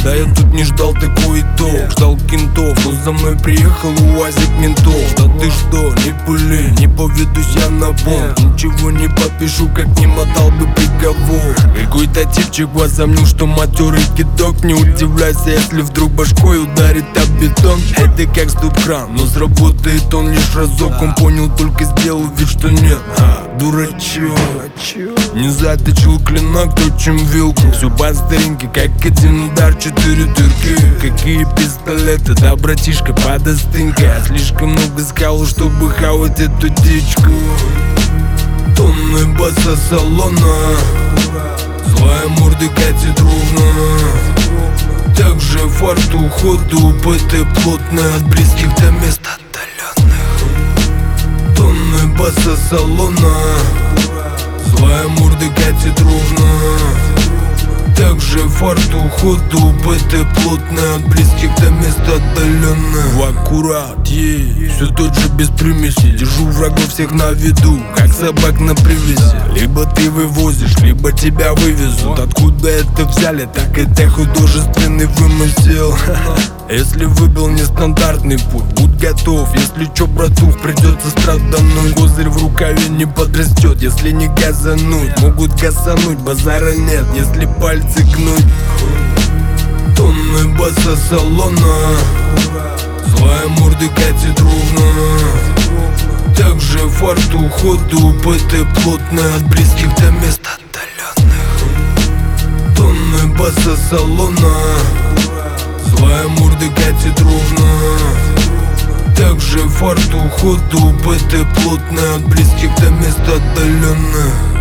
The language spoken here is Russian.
Да я тут не ждал такой итог, ждал кентов, но за мной приехал УАЗик ментов. Да ты что, не пули, не поведусь я на бомб, ничего не подпишу, как не мотал бы приговор. Какой-то типчик возомнил, что матерый кидок. Не удивляйся, если вдруг башкой ударит об бетон. Это как стоп-кран, но сработает он лишь разок. Он понял, только сделал вид, что нет. Дурачок, не заточил клинок, точим вилку. Все по старинке, как один удар, 4 дырки. Какие пистолеты, да, братишка, подостынька. Слишком много скал, чтобы хавать эту дичку. Тонны баса салона, злая морды катит ровно. Также фарт уходу, ПТ плотно от близких до мест отдаленных. Тонны баса салона, злая морды катит ровно. Также фарт уходу, ПТ плотно от близких до мест отдаленных. В аккурат, все тот же без примеси. Держу врагов всех на виду, как собак на привязи. Либо ты вывозишь, либо тебя вывезут. Откуда это взяли, так это художественный вымысел. Если выбил нестандартный путь, будь готов. Если чё, братух, придется страдануть. Козырь в рукаве не подрастет, если не газануть. Могут газануть, базара нет, если пальцы гнуть. Тонны баса салона, злая морды катит ровно. Также фарт уходу, ПТ плотно от близких до мест отдаленных. Тонны баса салона, злая морды катит ровно. Также фарт уходу, ПТ плотно от близких до мест отдаленных.